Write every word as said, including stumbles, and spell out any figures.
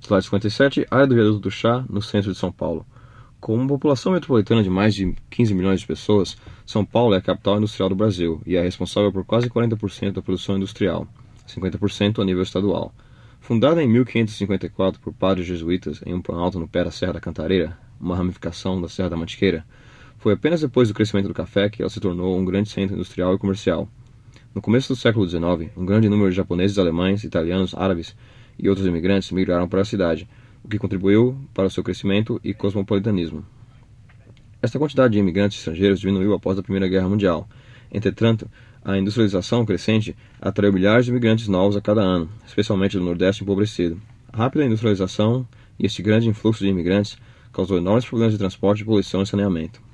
Slide cinquenta e sete. Área do Viaduto do Chá, no centro de São Paulo. Com uma população metropolitana de mais de quinze milhões de pessoas, São Paulo é a capital industrial do Brasil e é responsável por quase quarenta por cento da produção industrial, cinquenta por cento a nível estadual. Fundada em mil quinhentos e cinquenta e quatro por padres jesuítas em um planalto no pé da Serra da Cantareira, uma ramificação da Serra da Mantiqueira, foi apenas depois do crescimento do café que ela se tornou um grande centro industrial e comercial. No começo do século dezenove, um grande número de japoneses, alemães, italianos, árabes e outros imigrantes migraram para a cidade, o que contribuiu para o seu crescimento e cosmopolitanismo. Esta quantidade de imigrantes estrangeiros diminuiu após a Primeira Guerra Mundial. Entretanto, a industrialização crescente atraiu milhares de imigrantes novos a cada ano, especialmente do Nordeste empobrecido. A rápida industrialização e este grande influxo de imigrantes causou enormes problemas de transporte, poluição e saneamento.